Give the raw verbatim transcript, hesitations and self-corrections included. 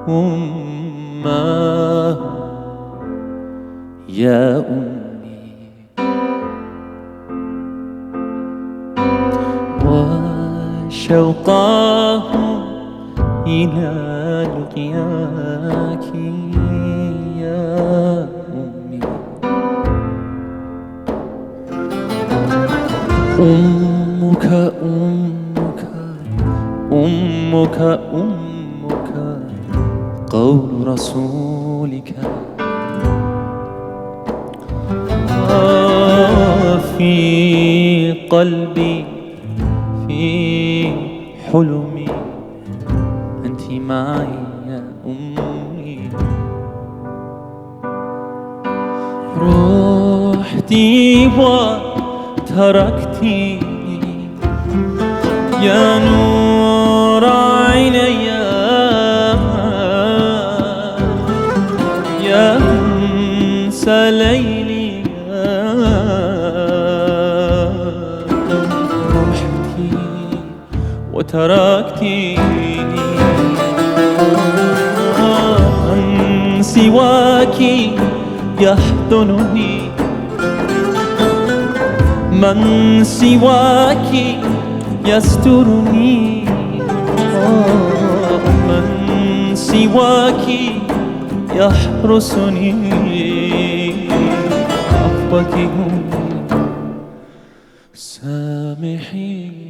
أماه يا أمي، وشوقاه إلى لقياك يا أمي. أمك أمك أمك أمك قول رسولك في قلبي في حلمي أنت معي يا أمي. رحتي وتركتيني يا نور عيني يا أنسى ليلي. رحتي وتركتيني من سواك يحضنني، من سواك يسترني، من سواك يحرسني. عفوك سامحيني.